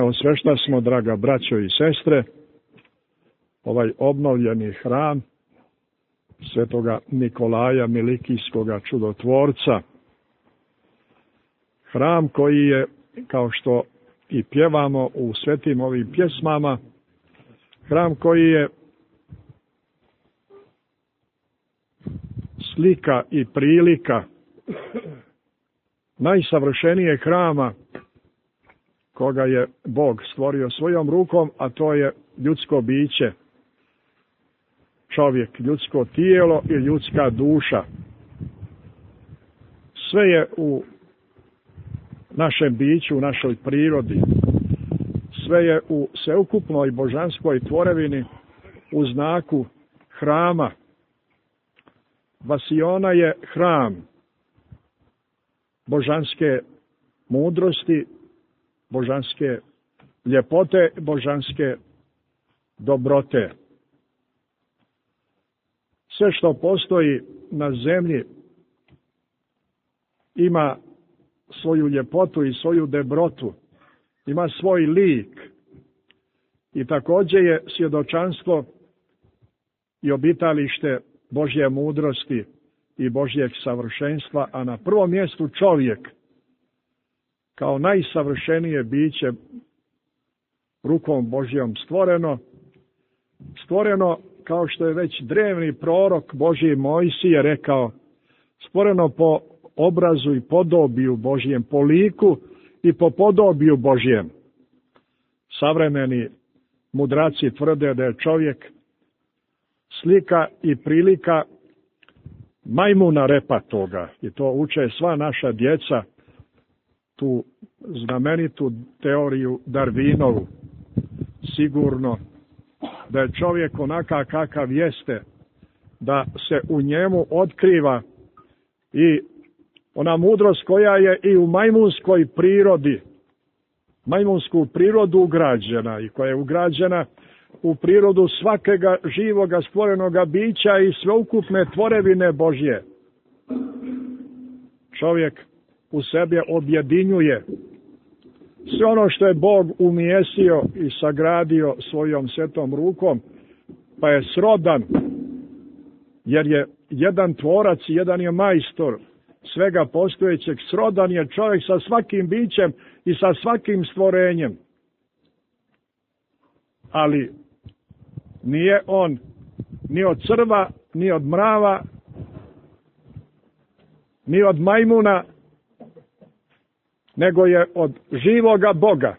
Svešta smo, draga braćo i sestre, ovaj obnovljeni hram svetoga Nikolaja Milikijskoga čudotvorca. Hram koji je, kao što i pjevamo u svetim ovim pjesmama, hram koji je slika i prilika najsavršenijeg hrama koga je Bog stvorio svojom rukom, a to je ljudsko biće, čovjek, ljudsko tijelo i ljudska duša. Sve je u našem biću, u našoj prirodi, sve je u sveukupnoj božanskoj tvorevini u znaku hrama. Vasiona je hram božanske mudrosti, božanske ljepote, božanske dobrote. Sve što postoji na zemlji ima svoju ljepotu i svoju dobrotu, ima svoj lik i također je svjedočanstvo i obitalište Božje mudrosti i Božjeg savršenstva, a na prvom mjestu čovjek kao najsavršenije biće rukom Božjom stvoreno kao što je već drevni prorok Božji Mojsije rekao, stvoreno po obrazu i podobiju Božjem, po liku i po podobiju Božjem. Savremeni mudraci tvrde da je čovjek slika i prilika majmuna repatoga, i to uče sva naša djeca, tu znamenitu teoriju Darwinovu. Sigurno da je čovjek onakav kakav jeste, da se u njemu otkriva i ona mudrost koja je i u majmunskoj prirodi, majmunsku prirodu ugrađena i koja je ugrađena u prirodu svakega živoga stvorenoga bića i sveukupne tvorevine Božje. Čovjek u sebi objedinjuje sve ono što je Bog umjesio i sagradio svojom svetom rukom, pa je srodan, jer je jedan tvorac, jedan je majstor svega postojećeg, srodan je čovjek sa svakim bićem i sa svakim stvorenjem. Ali nije on ni od crva, ni od mrava, ni od majmuna, nego je od živoga Boga.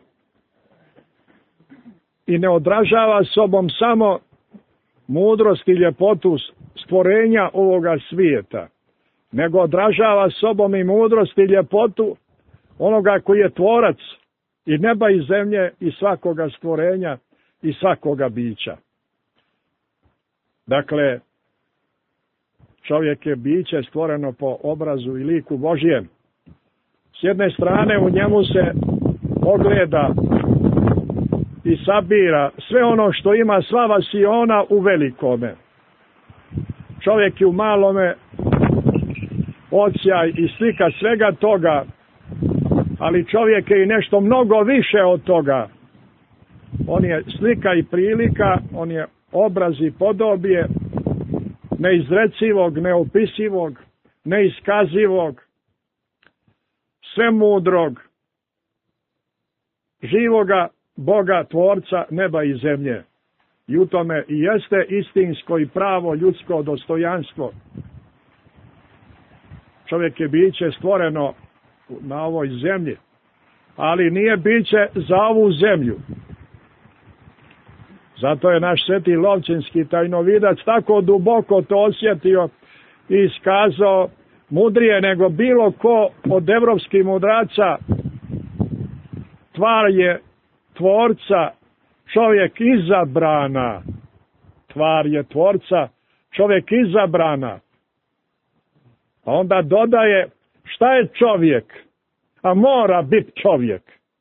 I ne odražava sobom samo mudrost i ljepotu stvorenja ovoga svijeta, nego odražava sobom i mudrost i ljepotu onoga koji je tvorac i neba i zemlje i svakoga stvorenja i svakoga bića. Dakle, čovjek je biće stvoreno po obrazu i liku Božjem. S jedne strane u njemu se ogleda i sabira sve ono što ima sva vasiona u velikome. Čovjek je u malome odsjaj i slika svega toga, ali čovjek je i nešto mnogo više od toga. On je slika i prilika, on je obraz i podobije neizrecivog, neopisivog, neiskazivog, svemudrog, živoga Boga, tvorca neba i zemlje. I u tome i jeste istinsko i pravo ljudsko dostojanstvo. Čovjek je biće stvoreno na ovoj zemlji, ali nije biće za ovu zemlju. Zato je naš sveti Lovćenski tajnovidac tako duboko to osjetio i iskazao mudrije nego bilo ko od evropskih mudraca. Tvar je tvorca, čovjek izabrana. Tvar je tvorca, čovjek izabrana. A onda dodaje, šta je čovjek? A mora biti čovjek.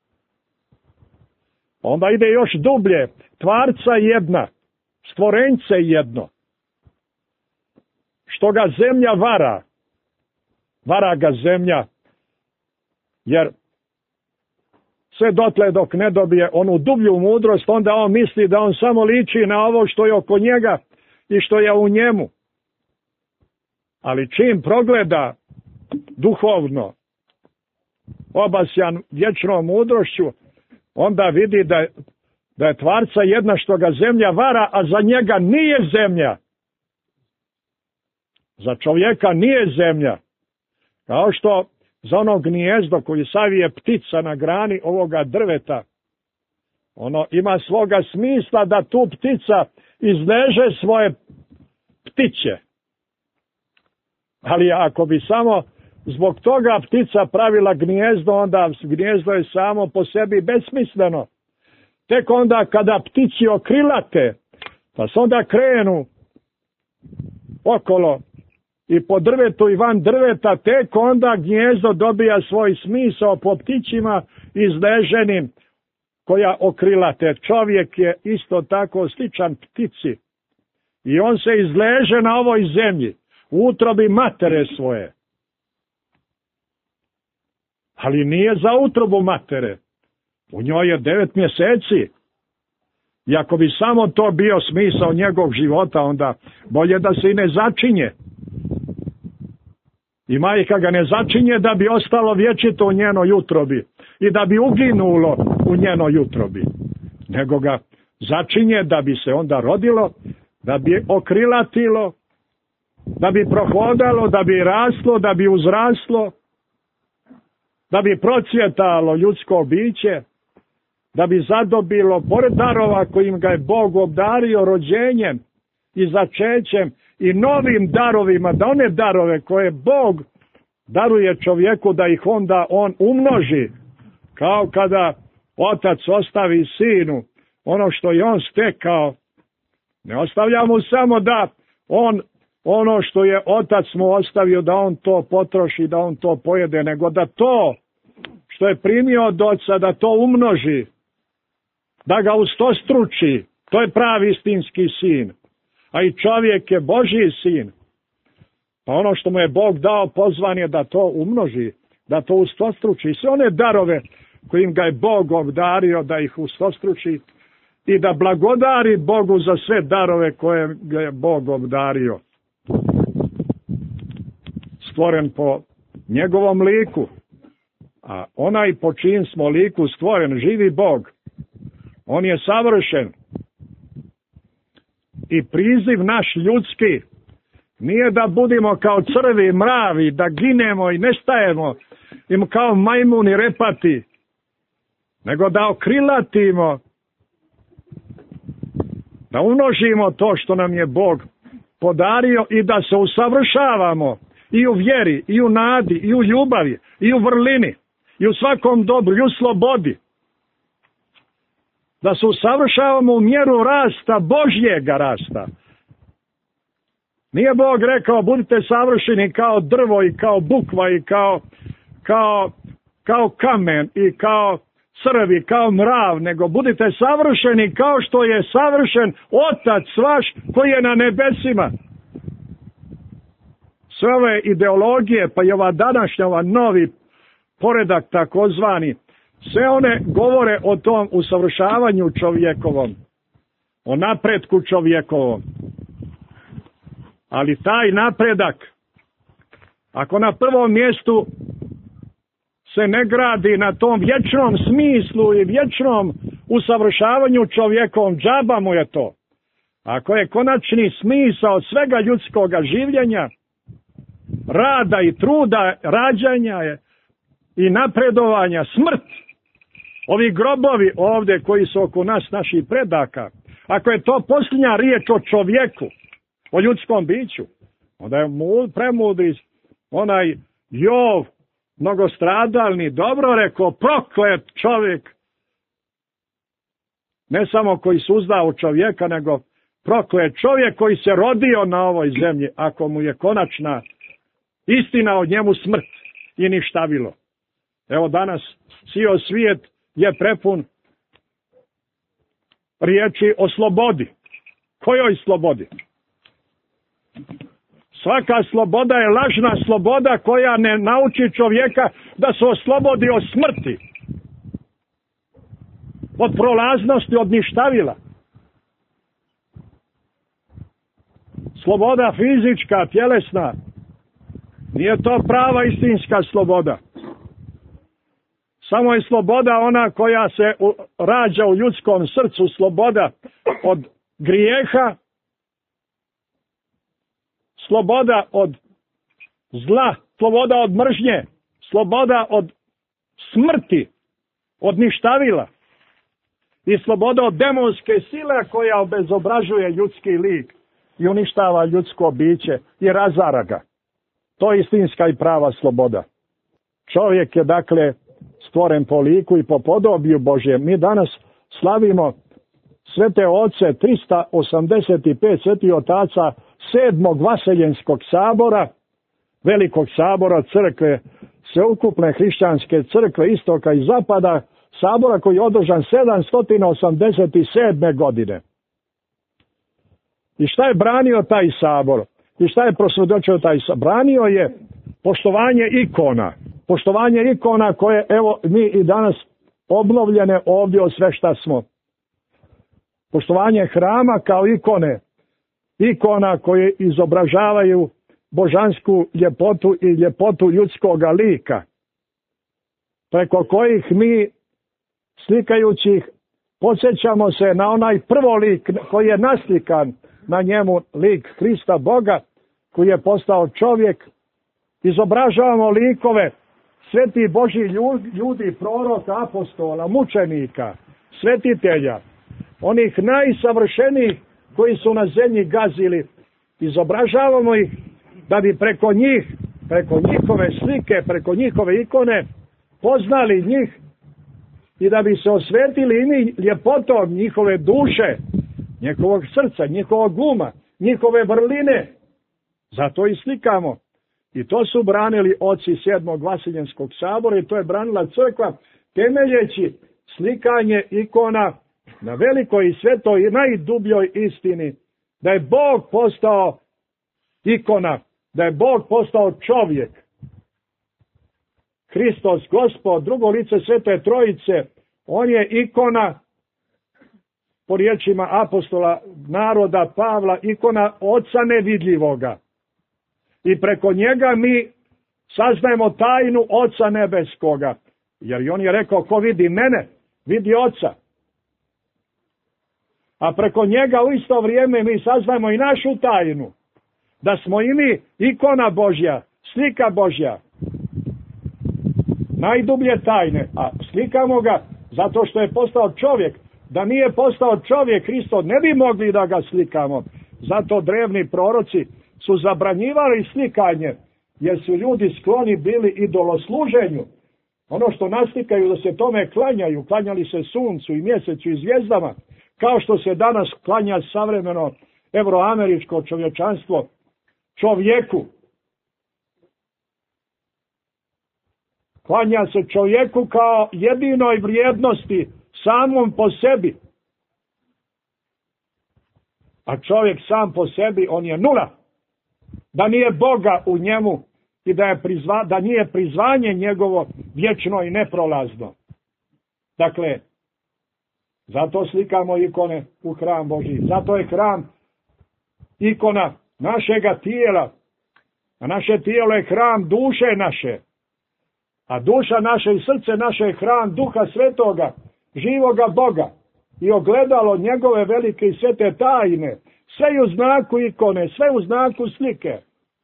Onda ide još dublje, tvarca jedna, stvorenče jedno. Što ga zemlja vara? Vara ga zemlja, jer sve dotle dok ne dobije onu dublju mudrost, onda on misli da on samo liči na ovo što je oko njega i što je u njemu. Ali čim progleda duhovno, obasjan vječnom mudrošću, onda vidi da je tvarca jedna što ga zemlja vara, a za njega nije zemlja. Za čovjeka nije zemlja. Kao što za ono gnijezdo koji savije ptica na grani ovoga drveta, ono ima svoga smisla da tu ptica izleže svoje ptiće. Ali ako bi samo zbog toga ptica pravila gnijezdo, onda gnijezdo je samo po sebi besmisleno. Tek onda kada ptici okrilate, pa se onda krenu okolo i po drvetu i van drveta, tek onda gnijezdo dobija svoj smisao po ptićima izleženim koja okrilate. Čovjek je isto tako sličan ptici i on se izleže na ovoj zemlji u utrobi matere svoje. Ali nije za utrobu matere. U njoj je 9 mjeseci. I ako bi samo to bio smisao njegovog života, onda bolje da se i ne začinje. I majka ga ne začinje da bi ostalo vječito u njenoj utrobi i da bi uginulo u njenoj utrobi. Nego ga začinje da bi se onda rodilo, da bi okrilatilo, da bi prohodalo, da bi raslo, da bi uzraslo, da bi procvjetalo ljudsko biće, da bi zadobilo, pored darova kojim ga je Bog obdario rođenjem i začećem i novim darovima, da one darove koje Bog daruje čovjeku, da ih onda on umnoži, kao kada otac ostavi sinu ono što je on stekao. Ne ostavlja mu samo da on ono što je otac mu ostavio, da on to potroši, da on to pojede, nego da to što je primio od oca, da to umnoži, da ga ustostruči. To je pravi istinski sin. A i čovjek je Božji sin. Pa ono što mu je Bog dao, pozvan je da to umnoži, da to ustostruči. Sve one darove kojim ga je Bog obdario, da ih ustostruči i da blagodari Bogu za sve darove koje ga je Bog obdario. Stvoren po njegovom liku, a onaj po čijim smo liku stvoren, živi Bog, on je savršen. I priziv naš ljudski nije da budemo kao crvi, mravi, da ginemo i nestajemo, im kao majmuni repati, nego da okrilatimo, da umnožimo to što nam je Bog podario i da se usavršavamo i u vjeri, i u nadi, i u ljubavi, i u vrlini, i u svakom dobru, i u slobodi. Da se usavršavamo u mjeru rasta, Božjega rasta. Nije Bog rekao budite savršeni kao drvo i kao bukva i kao kamen i kao crv i kao mrav, nego budite savršeni kao što je savršen Otac vaš koji je na nebesima. Sve ove ideologije, pa i ova današnja, ova novi poredak takozvani, sve one govore o tom usavršavanju čovjekovom, o napretku čovjekovom. Ali taj napredak, ako na prvom mjestu se ne gradi na tom vječnom smislu i vječnom usavršavanju čovjekovom, džaba mu je to. Ako je konačni smisao svega ljudskoga življenja, rada i truda, rađanja je i napredovanja, smrt, ovi grobovi ovdje koji su oko nas, naših predaka, ako je to posljednja riječ o čovjeku, o ljudskom biću, onda je premudri onaj Jov, mnogostradalni, dobro rekao, proklet čovjek, ne samo koji suzda u čovjeka, nego proklet čovjek koji se rodio na ovoj zemlji, ako mu je konačna istina od njemu smrt i ništavilo. Evo danas cijel svijet je prepun riječi o slobodi. Kojoj slobodi? Svaka sloboda je lažna sloboda koja ne nauči čovjeka da se oslobodi od smrti. od prolaznosti, od ništavila. Sloboda fizička, tjelesna, nije to prava istinska sloboda. Samo je sloboda ona koja se rađa u ljudskom srcu, sloboda od grijeha, sloboda od zla, sloboda od mržnje, sloboda od smrti, od ništavila i sloboda od demonske sile koja obezobražuje ljudski lik i uništava ljudsko biće i razara ga. To je istinska i prava sloboda. Čovjek je dakle stvoren po liku i po podobiju Božjem. Mi danas slavimo svete oce 385 svetih otaca 7. Vaseljenskog sabora, velikog sabora crkve, sveukupne hrišćanske crkve istoka i zapada, sabora koji je održan 787. godine. I šta je branio taj sabor? I šta je prosvjedočio taj sabor? Branio je poštovanje ikona. Poštovanje ikona koje, evo, mi i danas obnovljene ovdje od sve šta smo. Poštovanje hrama kao ikone. Ikona koje izobražavaju božansku ljepotu i ljepotu ljudskoga lika. Preko kojih mi, slikajući ih, podsjećamo se na onaj prvo lik koji je naslikan na njemu, lik Hrista Boga, koji je postao čovjek. Izobražavamo likove svetih Božjih ljudi, proroka, apostola, mučenika, svetitelja, onih najsavršenijih koji su na zemlji gazili. Izobražavamo ih da bi preko njih, preko njihove slike, preko njihove ikone poznali njih i da bi se osvetili i mi ljepotom njihove duše, njihovog srca, njihovog uma, njihove vrline. Zato i slikamo. I to su branili oci 7. Vaseljenskog sabora i to je branila crkva temeljeći slikanje ikona na velikoj i svetoj i najdubljoj istini. Da je Bog postao ikona, da je Bog postao čovjek. Hristos, Gospod, drugo lice Svete Trojice, on je ikona, po riječima apostola naroda Pavla, ikona Oca nevidljivoga. I preko njega mi saznajemo tajnu Oca nebeskoga. Jer i on je rekao, ko vidi mene, vidi Oca. A preko njega u isto vrijeme mi saznajemo i našu tajnu. Da smo i mi ikona Božja, slika Božja. Najdublje tajne. A slikamo ga zato što je postao čovjek. Da nije postao čovjek, Hristo, ne bi mogli da ga slikamo. Zato drevni proroci su zabranjivali slikanje, jer su ljudi skloni bili idolosluženju. Ono što naslikaju da se tome klanjaju, klanjali se suncu i mjesecu i zvijezdama, kao što se danas klanja savremeno evroameričko čovječanstvo čovjeku. Klanja se čovjeku kao jedinoj vrijednosti, samom po sebi. A čovjek sam po sebi, on je nula. Da nije Boga u njemu i da nije prizvanje njegovo vječno i neprolazno. Dakle, zato slikamo ikone u hram Božji. Zato je hram ikona našega tijela. A naše tijelo je hram duše naše. A duša naše i srce naše je hram Duha Svetoga, živoga Boga. I ogledalo njegove velike i svete tajne. Sve u znaku ikone, sve u znaku slike.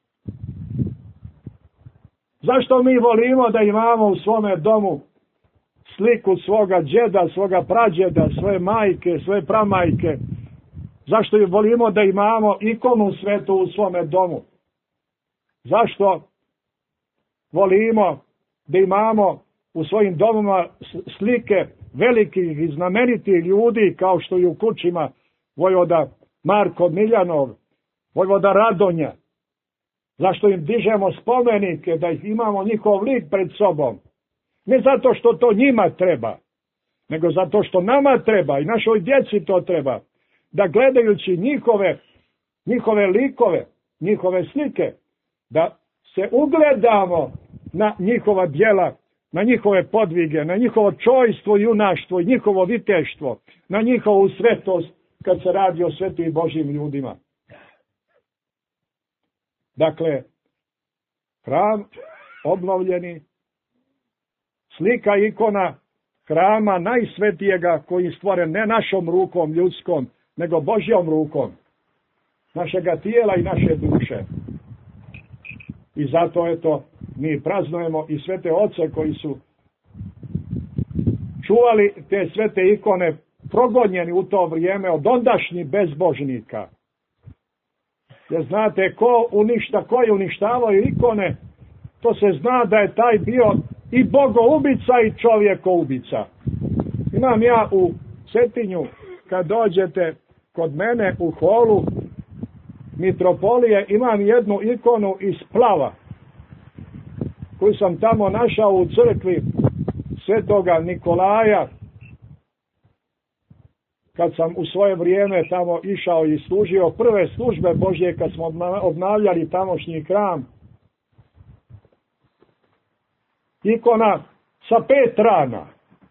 Zašto mi volimo da imamo u svome domu sliku svoga džeda, svoga prađeda, svoje majke, svoje pramajke? Zašto volimo da imamo ikonu svetu u svome domu? Zašto volimo da imamo u svojim domovima slike velikih i znamenitih ljudi kao što je u kućima vojvoda Marko Miljanov, vojvoda Radonja? Zašto im dižemo spomenike, da ih imamo njihov lik pred sobom? Ne zato što to njima treba, nego zato što nama treba i našoj djeci to treba. Da gledajući njihove likove, njihove slike, da se ugledamo na njihova djela na njihove podvige, na njihovo čojstvo, junaštvo i njihovo viteštvo, na njihovu svetost kad se radi o svetim Božjim ljudima. Dakle, hram obnovljeni, slika ikona hrama najsvetijega koji je stvoren ne našom rukom ljudskom, nego Božjom rukom, našega tijela i naše duše. I zato mi praznujemo i svete oce koji su čuvali te svete ikone, progonjeni u to vrijeme od ondašnjih bezbožnika. Jer znate, ko je uništavao ikone, to se zna da je taj bio i bogoubica i čovjekoubica. Imam ja u Cetinju, kad dođete kod mene u holu mitropolije, imam jednu ikonu iz splava, koju sam tamo našao u crkvi Svetoga Nikolaja, kad sam u svoje vrijeme tamo išao i služio prve službe Božje, kad smo obnavljali tamošnji hram. Ikona sa 5 rana.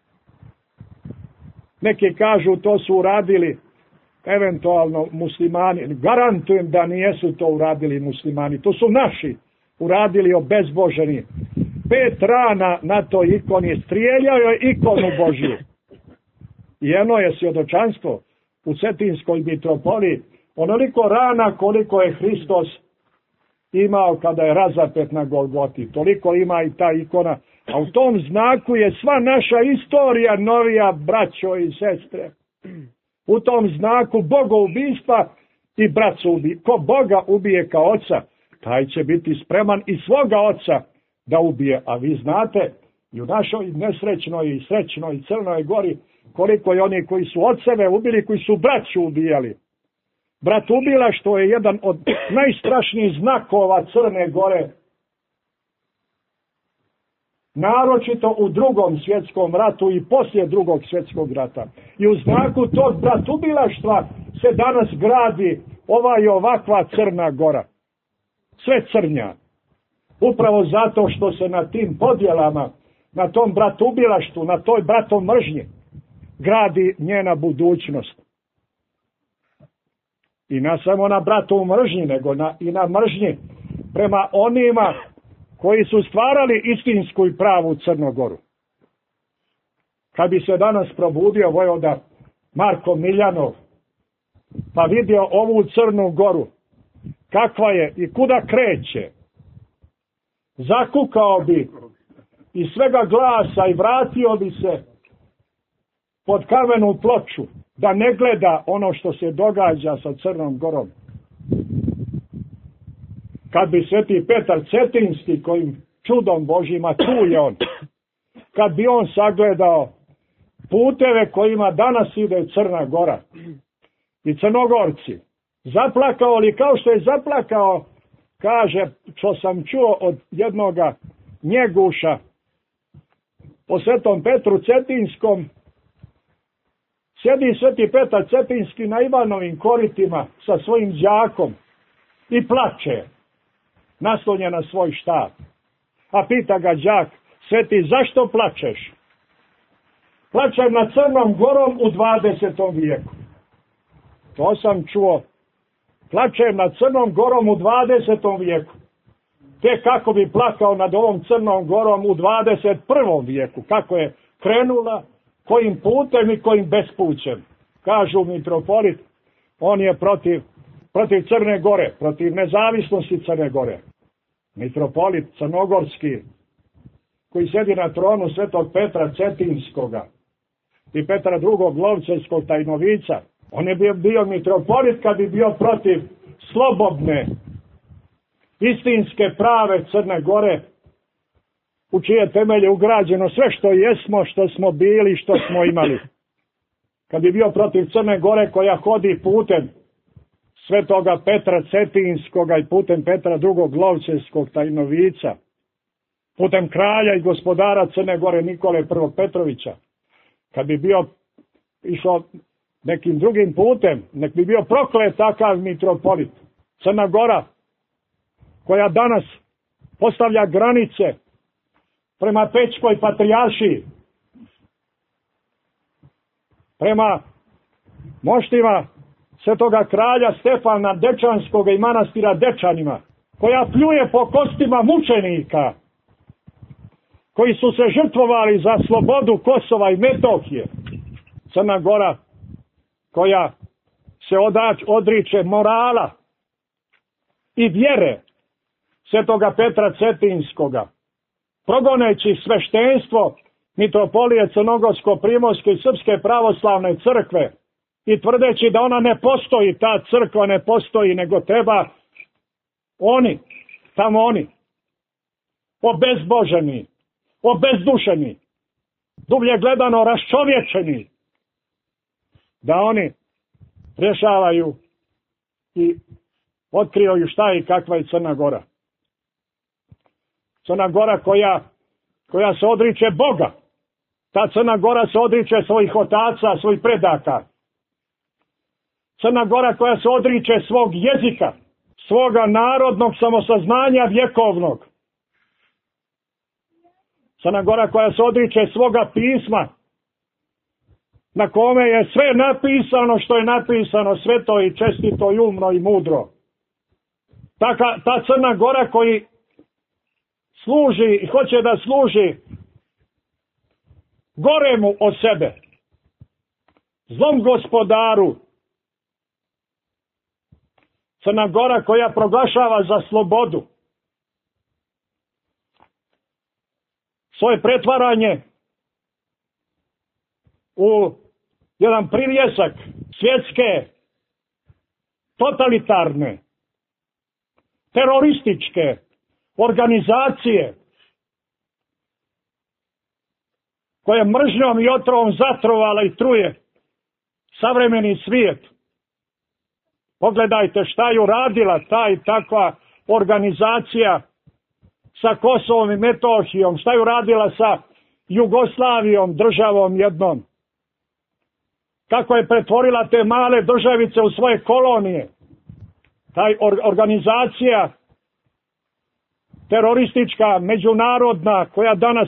Neki kažu to su uradili eventualno muslimani. Garantujem da nijesu to uradili muslimani. To su naši uradili obezboženi. 5 rana na toj ikoni. Strijeljao je ikonu Božju. I eno je svjedočanstvo u Cetinskoj mitropoliji. Onoliko rana koliko je Hristos imao kada je razapet na Golgoti. Toliko ima i ta ikona. A u tom znaku je sva naša istorija novija, braćo i sestre. U tom znaku bogoubistva i bratstvo ubije. Ko Boga ubije kao oca, taj će biti spreman i svoga oca da ubije. A vi znate, i u našoj nesrećnoj i srećnoj i Crnoj Gori, koliko je oni koji su oceve ubili, koji su braću ubijali. Bratubilaštvo je jedan od najstrašnijih znakova Crne Gore. Naročito u Drugom svjetskom ratu i poslije Drugog svjetskog rata. I u znaku tog bratubilaštva se danas gradi ova i ovakva Crna Gora. Sve crnja. Upravo zato što se na tim podjelama, na tom bratubilaštvu, na toj bratomržnji gradi njena budućnost. I ne samo na bratu mržnji, nego i na mržnji prema onima koji su stvarali istinsku i pravu Crnogoru. Kad bi se danas probudio vojvoda Marko Miljanov, pa vidio ovu Crnu Goru, kakva je i kuda kreće, zakukao bi iz svega glasa i vratio bi se pod kamenu ploču, da ne gleda ono što se događa sa Crnom Gorom. Kad bi sveti Petar Cetinski, kojim čudom Božjima tu je on, kad bi on sagledao puteve kojima danas ide Crna Gora i Crnogorci, zaplakao li kao što je zaplakao, kaže, što sam čuo od jednoga Njeguša o svetom Petru Cetinskom, sjedi sveti Petar Cetinski na Ivanovim koritima sa svojim đakom i plače, naslonjen na svoj štap. A pita ga đak, sveti, zašto plačeš? Plačem nad Crnom Gorom u 20. vijeku. To sam čuo. Plačem nad Crnom Gorom u 20. vijeku. Te kako bi plakao nad ovom Crnom Gorom u 21. vijeku. Kako je krenula, kojim putem i kojim bespućem. Kažu mitropolit, on je protiv Crne Gore, protiv nezavisnosti Crne Gore. Mitropolit crnogorski, koji sjedi na tronu svetog Petra Cetinskoga i Petra II. Lovćevskog tajnovica, on je bio mitropolit kad bi bio protiv slobodne, istinske, prave Crne Gore, u čije temelje ugrađeno sve što jesmo, što smo bili, što smo imali. Kad bi bio protiv Crne Gore koja hodi putem svetoga Petra Cetinskoga i putem Petra II. Lovćevskog tajnovica, putem kralja i gospodara Crne Gore Nikole I. Petrovića, kad bi bio išao nekim drugim putem, nek bi bio proklet takav mitropolit. Crna Gora, koja danas postavlja granice prema Pećkoj patrijaršiji, prema moštima svetoga kralja Stefana Dečanskog i manastira Dečanima, koja pljuje po kostima mučenika koji su se žrtvovali za slobodu Kosova i Metohije. Crna Gora koja se odriče morala i vjere svetoga Petra Cetinskoga, progoneći sveštenstvo mitropolije Crnogorsko-primorske i Srpske pravoslavne crkve i tvrdeći da ona ne postoji, ta crkva ne postoji, nego treba oni, obezboženi, obezdušeni, dublje gledano raščovječeni, da oni rješavaju i otkriju šta i kakva je Crna Gora. Crna Gora koja se odriče Boga. Ta Crna Gora se odriče svojih otaca, svojih predaka. Crna Gora koja se odriče svog jezika, svoga narodnog samosaznanja vjekovnog. Crna Gora koja se odriče svoga pisma, na kome je sve napisano što je napisano, sveto i čestito i umno i mudro. Ta Crna Gora koji služi i hoće da služi goremu od sebe, zlom gospodaru. Crna Gora koja proglašava za slobodu svoje pretvaranje u jedan privjesak svjetske, totalitarne, terorističke organizacije koja mržnjom i otrovom zatrovala i truje savremeni svijet. Pogledajte šta je uradila ta i takva organizacija sa Kosovom i Metohijom, šta je uradila sa Jugoslavijom, državom jednom. Kako je pretvorila te male državice u svoje kolonije. Taj organizacija teroristička, međunarodna, koja danas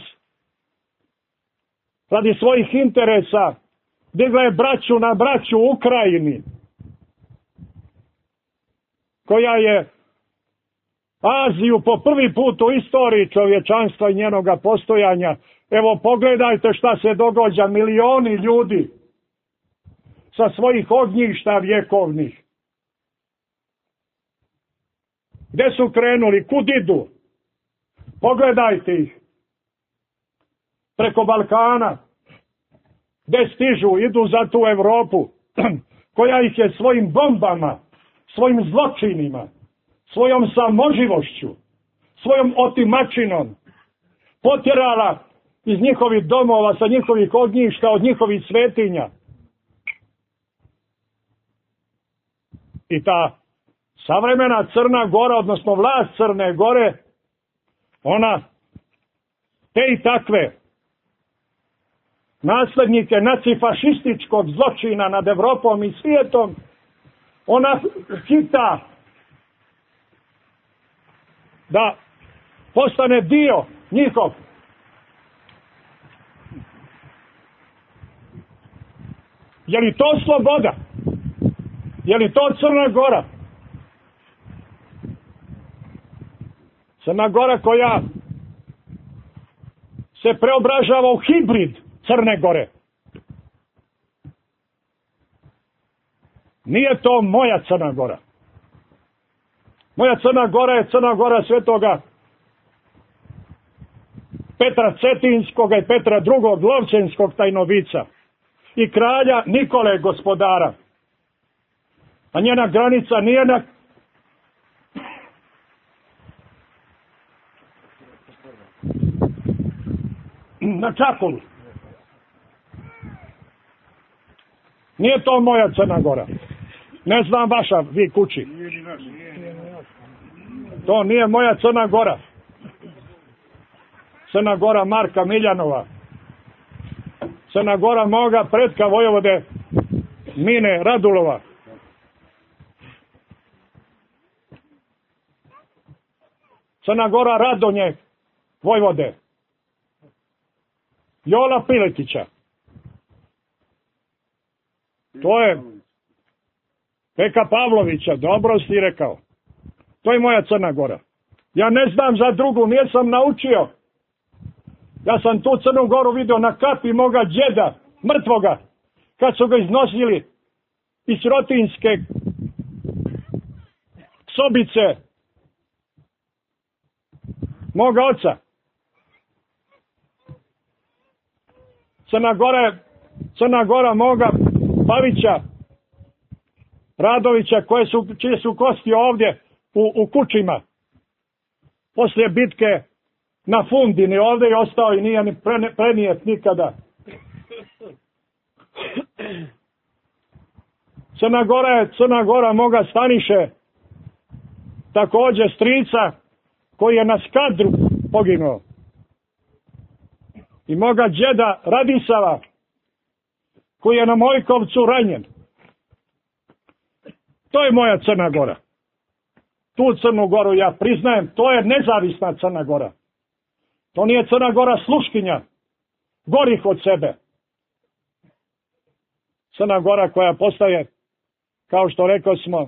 radi svojih interesa digla je braću na braću u Ukrajini, koja je Aziju po prvi put u istoriji čovječanstva i njenoga postojanja. Evo pogledajte šta se događa, milioni ljudi sa svojih ognjišta vjekovnih. Gde su krenuli, kud idu? Pogledajte ih. Preko Balkana. Gde stižu, idu za tu Evropu, koja ih je svojim bombama, svojim zločinima, svojom samoživošću, svojom otimačinom potjerala iz njihovih domova, sa njihovih ognjišta, od njihovih svetinja. I ta savremena Crna Gora, odnosno vlast Crne Gore, ona te i takve naslednike nacifašističkog zločina nad Evropom i svijetom, ona hita da postane dio njihov. Je li to sloboda? Je li to Crna Gora? Crna Gora koja se preobražava u hibrid Crne Gore. Nije to moja Crna Gora. Moja Crna Gora je Crna Gora svetoga Petra Cetinskoga i Petra II. Lovćenskog tajnovica i kralja Nikole gospodara. A njena granica nije na Čakolu. Nije to moja Crna Gora. Ne znam vaša, vi kući. To nije moja Crna Gora. Crna Gora Marka Miljanova. Crna Gora moga pretka vojvode Mine Radulova. Crna Gora Radonje vojvode. Jola Piletića. To je Peka Pavlovića, dobro si rekao. To je moja Crna Gora. Ja ne znam za drugu, nisam naučio. Ja sam tu Crnu Goru vidio na kapi moga djeda, mrtvoga, kad su ga iznosili iz Rotinjske sobice moga oca. Crna Gora moga Pavića, Radovića, čije su kosti ovdje u kućima. Poslije bitke na Fundini ovdje je ostao i nije ni prenijet nikada. Crna Gora moga Staniše, također strica koji je na Skadru poginuo. I moga džeda Radisava koji je na Mojkovcu ranjen. To je moja Crna Gora. Tu Crnu Goru ja priznajem, to je nezavisna Crna Gora. To nije Crna Gora sluškinja, gorih od sebe. Crna Gora koja postaje, kao što rekao smo,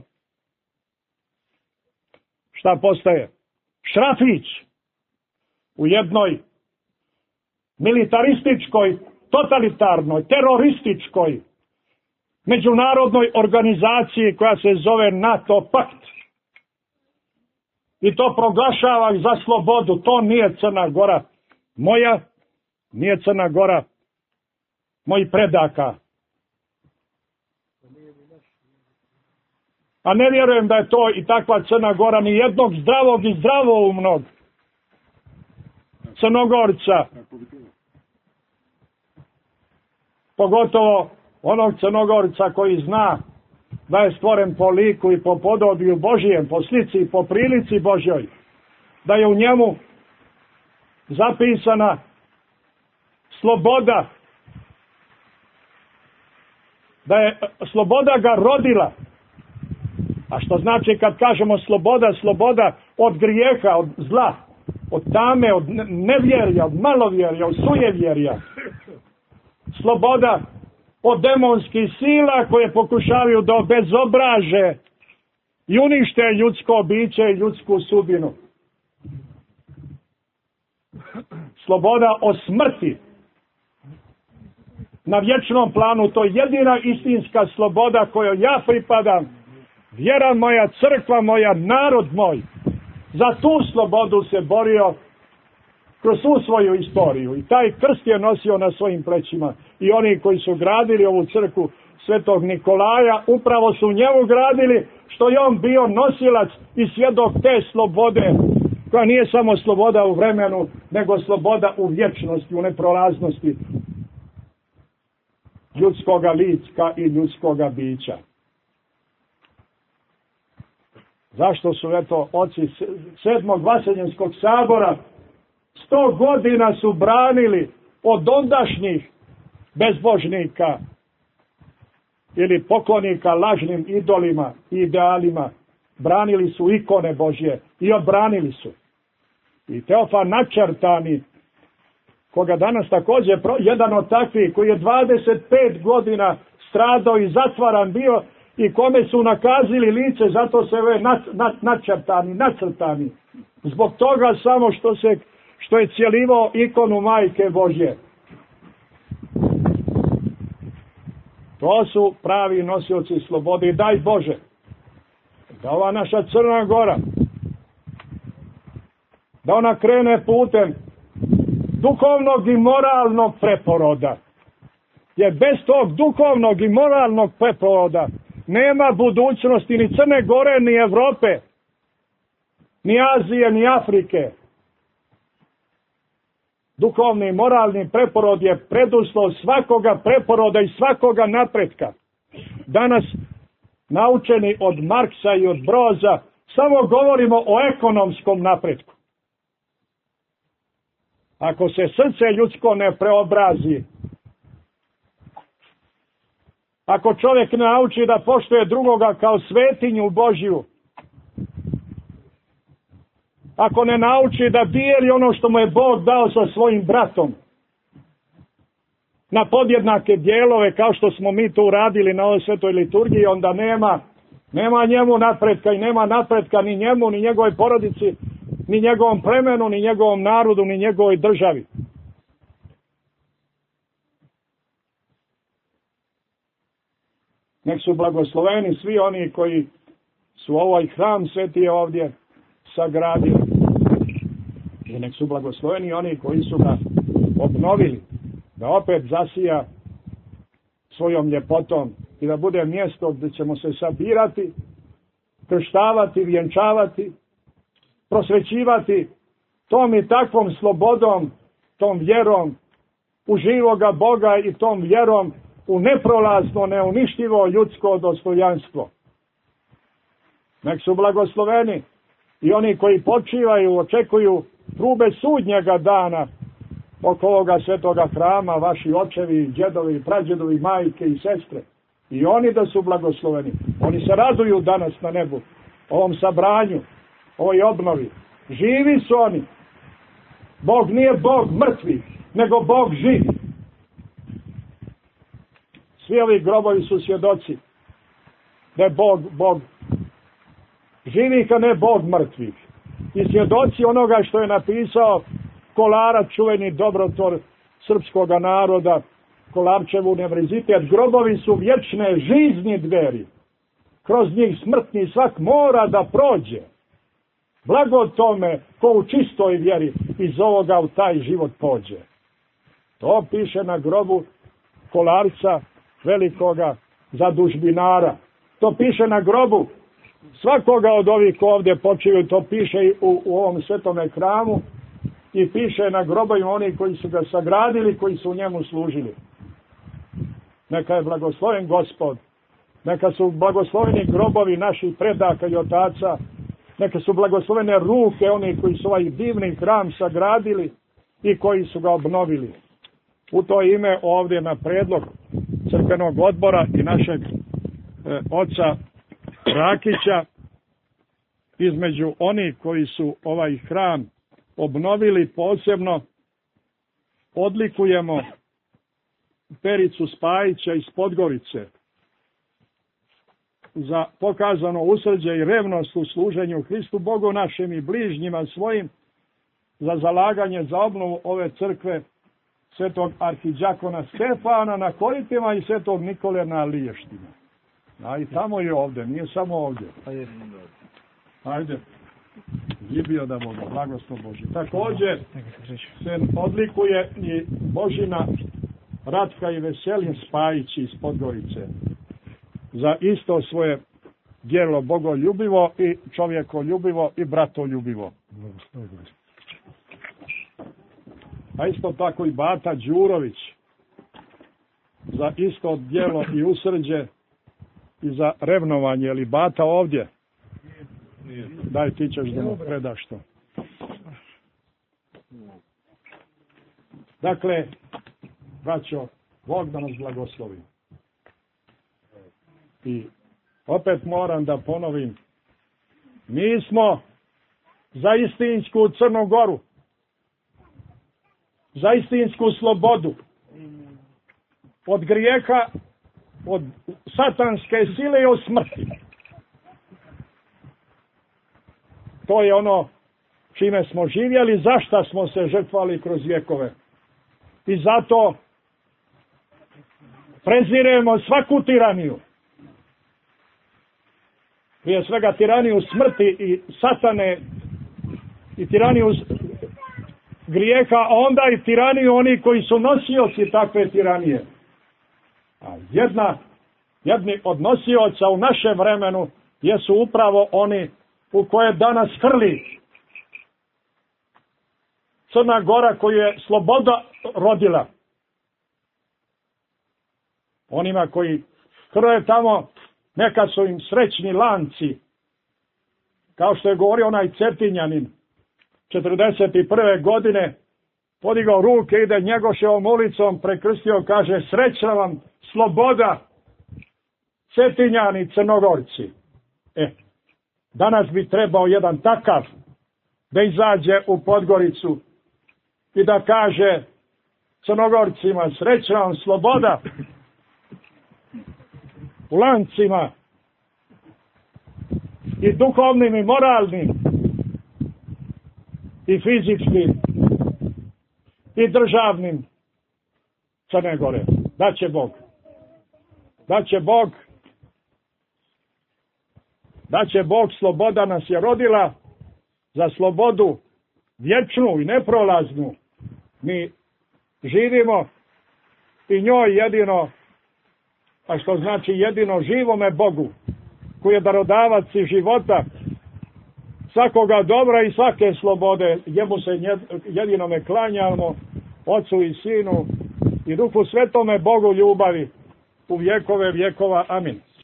šta postaje? Šrafić u jednoj militarističkoj, totalitarnoj, terorističkoj međunarodnoj organizaciji koja se zove NATO pakt. I to proglašava za slobodu. To nije Crna Gora moja, nije Crna Gora mojih predaka. A ne vjerujem da je to i takva Crna Gora ni jednog zdravog i zdravoumnog Crnogorca. Pogotovo onog Crnogorca koji zna da je stvoren po liku i po podobiju Božijem, po slici i po prilici Božjoj. Da je u njemu zapisana sloboda. Da je sloboda ga rodila. A što znači kad kažemo sloboda, sloboda od grijeha, od zla, od tame, od nevjerja, od malovjerja, od sujevjerja. Sloboda od demonskih sila koje pokušavaju da obezobraže i unište ljudsko biće i ljudsku sudbinu. Sloboda od smrti. Na vječnom planu to je jedina istinska sloboda kojoj ja pripadam. Vjera moja, crkva moja, narod moj. Za tu slobodu se borio kroz svu svoju istoriju. I taj krst je nosio na svojim plećima. I oni koji su gradili ovu crkvu Svetog Nikolaja, upravo su njemu gradili, što je on bio nosilac i svjedok te slobode, koja nije samo sloboda u vremenu, nego sloboda u vječnosti, u neprolaznosti ljudskoga lica i ljudskoga bića. Zašto su, eto, oci Sedmog Vaseljenskog sabora 100 godina su branili od ondašnjih bezbožnika ili poklonika lažnim idolima i idealima. Branili su ikone Božje i odbranili su. I Teofan Načertani, koga danas također jedan od takvih koji je 25 godina stradao i zatvaran bio i kome su nakazili lice, zato se ove nacrtani. Zbog toga samo što je cjelivao ikonu Majke Božje. To su pravi nosioci slobode i daj Bože da ova naša Crna Gora, da ona krene putem duhovnog i moralnog preporoda. Jer bez tog duhovnog i moralnog preporoda nema budućnosti ni Crne Gore, ni Europe, ni Azije, ni Afrike. Duhovni i moralni preporod je preduslov svakoga preporoda i svakoga napretka. Danas, naučeni od Marksa i od Broza, samo govorimo o ekonomskom napretku. Ako se srce ljudsko ne preobrazi, ako čovjek ne nauči da poštuje drugoga kao svetinju Božju, ako ne nauči da dijeli ono što mu je Bog dao sa svojim bratom, na podjednake dijelove kao što smo mi to uradili na ovoj svetoj liturgiji, onda nema njemu napretka i nema napretka ni njemu, ni njegovoj porodici, ni njegovom plemenu, ni njegovom narodu, ni njegovoj državi. Nek su blagosloveni svi oni koji su ovaj hram sveti ovdje sagradili. I nek su blagosloveni oni koji su ga obnovili, da opet zasija svojom ljepotom i da bude mjesto gdje ćemo se sabirati, krštavati, vjenčavati, prosvećivati tom i takvom slobodom, tom vjerom u živoga Boga i tom vjerom u neprolazno, neuništivo ljudsko dostojanstvo. Nek su blagosloveni i oni koji počivaju, očekuju trube sudnjega dana oko ovoga svetoga hrama, vaši očevi, djedovi, prađedovi, majke i sestre. I oni da su blagosloveni. Oni se raduju danas na nebu, ovom sabranju, ovoj obnovi. Živi su oni. Bog nije Bog mrtvih, nego Bog živi. Svi ovi grobovi su svjedoci da je Bog živih, a ne Bog mrtvih. I svjedoci onoga što je napisao Kolarac, čuveni dobrotvor srpskoga naroda, Kolarčev univerzitet. Grobovi su vječne žizni dveri. Kroz njih smrtni svak mora da prođe. Blago tome ko u čistoj vjeri iz ovoga u taj život pođe. To piše na grobu Kolarca, velikoga zadužbinara. To piše na grobu svakoga od ovih ko ovdje počivaju. To piše i u ovom svetome hramu i piše na grobovima oni koji su ga sagradili, koji su u njemu služili. Neka je blagosloven Gospod. Neka su blagosloveni grobovi naših predaka i otaca. Neka su blagoslovene ruke oni koji su ovaj divni hram sagradili i koji su ga obnovili. U to ime ovdje na predlog crkvenog odbora i našeg oca Rakića, između onih koji su ovaj hram obnovili, posebno odlikujemo Pericu Spajića iz Podgorice za pokazano usrđe i revnost u služenju Hristu Bogu našem i bližnjima svojim, za zalaganje za obnovu ove crkve svetog arhidžakona Stefana na Koritima i svetog Nikole na Liještima. A i tamo je ovdje, nije samo ovdje. Ajde. Ljubio da Boga, blagoslov Božji. Također se odlikuje i Božina Ratka i Veselin Spajić iz Podgorice za isto svoje djelo bogoljubivo i čovjekoljubivo i bratoljubivo. A isto tako i Bata Đurović za isto djelo i usrđe i za revnovanje. Ili Bata ovdje? Daj, ti ćeš da mu predaš to. Dakle, braćo, Bog da nas blagoslovi. I opet moram da ponovim, mi smo za istinsku Crnu Goru, za istinsku slobodu od grijeha, od satanske sile i od smrti. To je ono čime smo živjeli, zašto smo se žrtvali kroz vjekove. I zato preziremo svaku tiraniju. Prije svega tiraniju smrti i satane i tiraniju grijeha, a onda i tiraniju oni koji su nosioci takve tiranije. A jedni od nosioca u našem vremenu jesu upravo oni u koje danas hrli Crna Gora koju je sloboda rodila. Onima koji hrle tamo, neka su im srećni lanci, kao što je govorio onaj Cetinjanin 41. godine, podigao ruke, ide Njegoševom ulicom, prekrstio, kaže: srećna vam sloboda, Cetinjani, Crnogorci. Danas bi trebao jedan takav da izađe u Podgoricu i da kaže: Crnogorcima, srećna vam sloboda u lancima i duhovnim i moralnim i fizičkim i državnim Crne Gore. Daće Bog. Daće Bog. Daće Bog, sloboda nas je rodila za slobodu vječnu i neprolaznu. Mi živimo i njoj jedino, a što znači jedino živome Bogu, koji je darodavac i života, svakoga dobra i svake slobode, njemu se jedinome klanjamo, Otcu i Sinu i Duhu Svetome Bogu ljubavi u vjekove vjekova. Amin.